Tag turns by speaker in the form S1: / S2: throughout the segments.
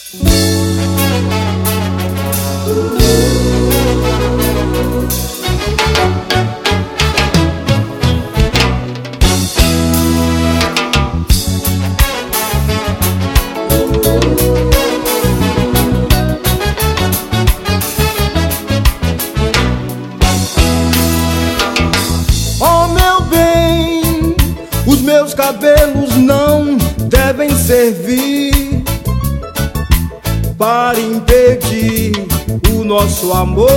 S1: Oh meu bem, os meus cabelos não devem servir para impedir o nosso amor.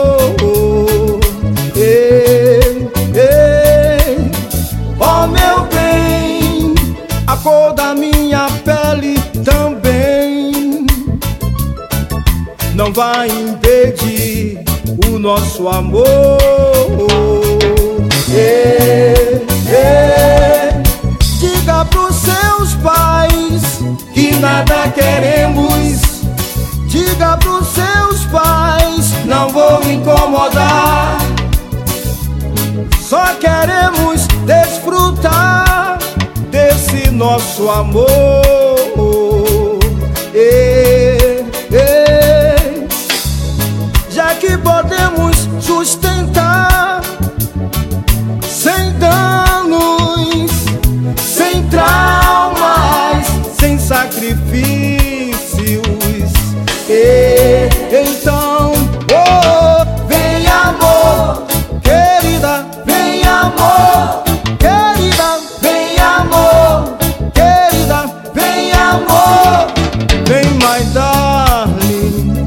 S1: Ei, ei. Oh meu bem, a cor da minha pele também não vai impedir o nosso amor. Ei, ei. Diga pros seus pais que nada queremos. Diga pros seus pais, não vou incomodar. Só queremos desfrutar desse nosso amor. Ei, ei. Já que podemos sustentar sem danos, sem traumas, sem sacrifícios. Então, oh, vem amor, querida, vem amor, querida, vem amor, querida, vem amor, vem my darling.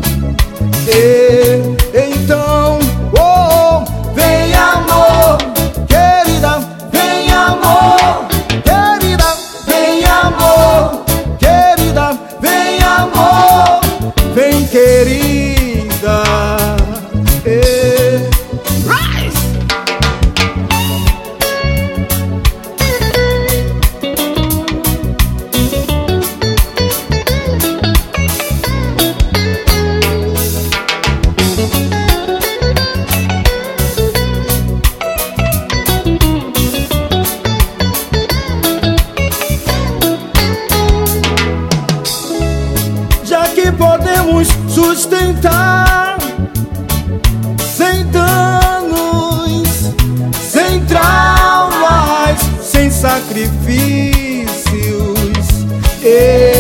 S1: Então, oh, vem amor, querida, vem amor, querida, vem amor, querida, vem amor, vem querida. Rise! Já que podemos sustentar sem danos, sem traumas, sem sacrifícios.